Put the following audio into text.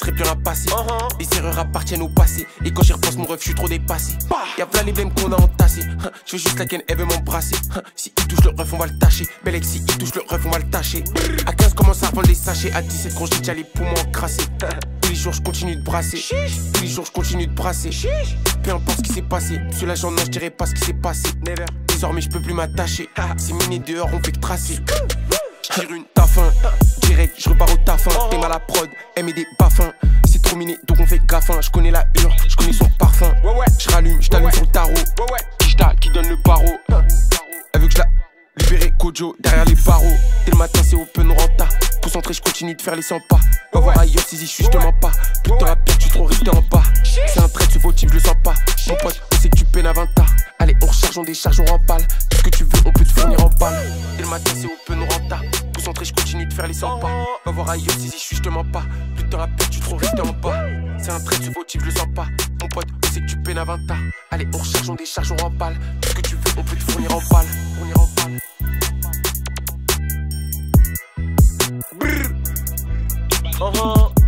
serait plus rien passé. Les erreurs appartiennent au passé. Et quand j'y repense, mon rêve, je suis trop dépassé. Y'a plein les blèmes qu'on a entassés. Je veux juste la ken, elle veut m'embrasser. Si il touche le ref, on va le tâcher. Belle si il touche le ref, on va le tâcher. À 15, commence à revendre les sachets. À 17, quand j'ai déjà les poumons encrassés. Tous les jours, je continue de brasser. Tous les jours, je continue de brasser. Peu importe ce qui s'est passé. Monsieur l'agent, non, je dirais pas ce qui s'est passé. Désormais, je peux plus m'attacher. C'est miné dehors, on fait que tracer. J'tire une tafin, direct, je repars au tafin. T'aimes à la prod, elle met des baffins. C'est trop miné, donc on fait gaffin. Je connais la hure, je connais son parfum. Je rallume, je t'allume sur le tarot. Kishta qui donne le barreau. Elle veut que je la libère Kojo derrière les barreaux. Dès le matin, c'est open renta. Concentré, je continue de faire les 100 pas. Va voir ailleurs si j'y suis, justement pas. Tout dans la perte, tu trop resté en bas. C'est un trait, ce fautif, je le sens pas. Mon pote, on sait que tu peines à 20 tas. Allez, on recharge, on décharge, on remballe. Tout ce que tu veux, on peut te fournir en balle. Dès le matin, c'est open renta. Concentré, je continue de faire les 100 pas. Va voir ailleurs si j'y suis, justement pas. Plus dans la perte, tu trop resté en bas. C'est un trait, ce fautif, je le sens pas. Mon pote, on sait que tu peines à 20 tas. Allez, on recharge, on décharge, on remballe. Tout ce que tu veux, on peut te fournir en balle. Fournir en balle. Brrr.